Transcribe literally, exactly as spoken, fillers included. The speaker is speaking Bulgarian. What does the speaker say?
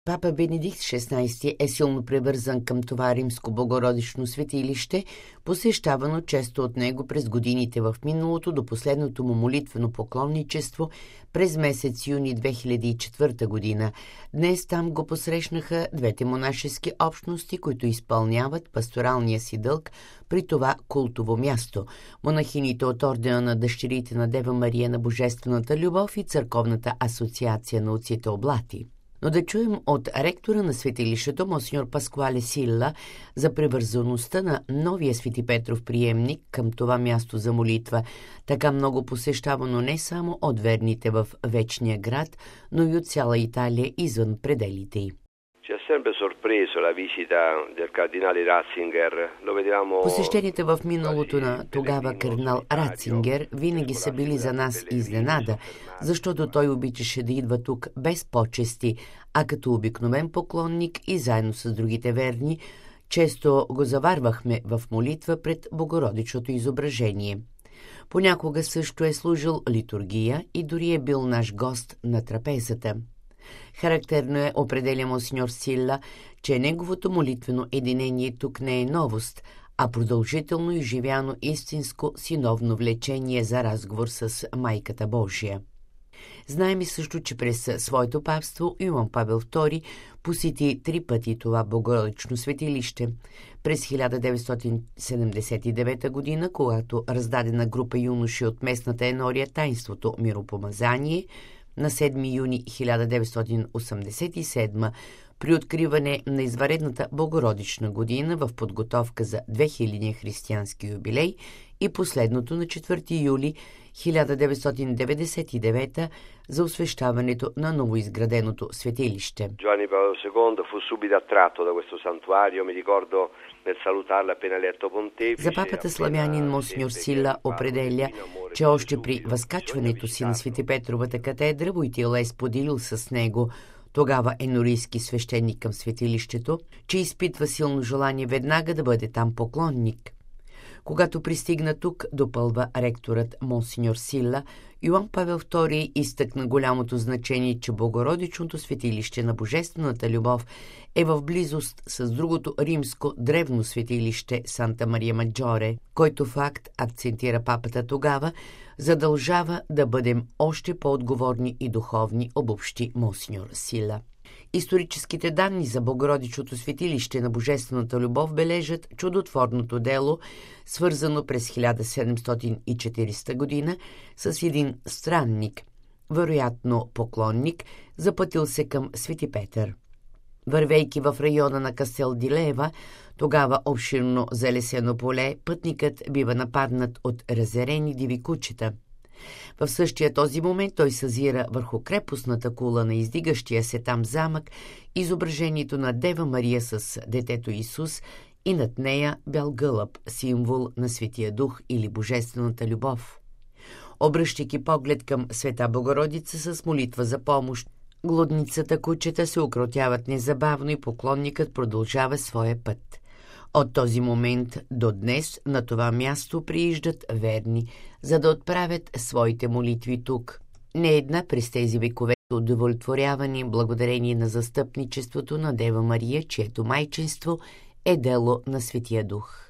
Папа Бенедикт шестнадесети е силно привързан към това римско богородично светилище, посещавано често от него през годините в миналото до последното му молитвено поклонничество през месец юни две хиляди и четвърта година. Днес там го посрещнаха двете монашески общности, които изпълняват пасторалния си дълг при това култово място. Монахините от ордена на дъщерите на Дева Мария на Божествената любов и Църковната асоциация на отците облати. Но да чуем от ректора на светилището, монсеньор Паскуале Силла, за привързаността на новия Свети Петров приемник към това място за молитва, така много посещавано не само от верните в вечния град, но и от цяла Италия извън пределите й. Посещенията в миналото на тогава кардинал Ратцингер винаги са били за нас изненада, защото той обичаше да идва тук без почести, а като обикновен поклонник и заедно с другите верни, често го заварвахме в молитва пред богородичното изображение. Понякога също е служил литургия и дори е бил наш гост на трапезата. Характерно е, определя монсеньор Силла, че неговото молитвено единение тук не е новост, а продължително изживяно истинско синовно влечение за разговор с Майката Божия. Знаем и също, че през своето папство Йоан Павел втори посети три пъти това богородично светилище. През хиляда деветстотин седемдесет и девета година, когато раздаде на група юноши от местната енория таинството миропомазание, на седми юни хиляда деветстотин осемдесет и седма при откриване на извънредната Богородична година в подготовка за двехилядния християнски юбилей и последното на четвърти юли хиляда деветстотин деветдесет и девета за освещаването на новоизграденото светилище. Giovanni Paolo secondo fu subito attratto da questo santuario, mi ricordo nel salutarla appena eletto pontefice. За папата славянин монсеньор Силла определя, че още при възкачването си на Свети Петровата катедра Войтила е споделил с него, тогава енорийски свещеник към светилището, че изпитва силно желание веднага да бъде там поклонник. Когато пристигна тук, допълва ректорът монсеньор Силла, Йоан Павел втори изтъкна голямото значение, че Богородичното светилище на Божествената любов е в близост с другото римско древно светилище Санта Мария Маджоре, който факт, акцентира папата тогава, задължава да бъдем още по-отговорни и духовни, обобщи монсеньор Силла. Историческите данни за Богородичното светилище на Божествената любов бележат чудотворното дело, свързано през хиляда седемстотин и четиридесета година с един странник, вероятно поклонник, запътил се към Свети Петър. Вървейки в района на Кастел ди Лева, тогава обширно залесено поле, пътникът бива нападнат от разярени диви кучета. В същия този момент той съзира върху крепостната кула на издигащия се там замък изображението на Дева Мария с детето Исус и над нея бял гълъб, символ на Светия Дух или Божествената любов. Обръщайки поглед към Света Богородица с молитва за помощ, глудницата кучета се укротяват незабавно и поклонникът продължава своя път. От този момент до днес на това място прииждат верни, за да отправят своите молитви тук. Не една през тези векове удовлетворявани благодарение на застъпничеството на Дева Мария, чието майчинство е дело на Светия Дух.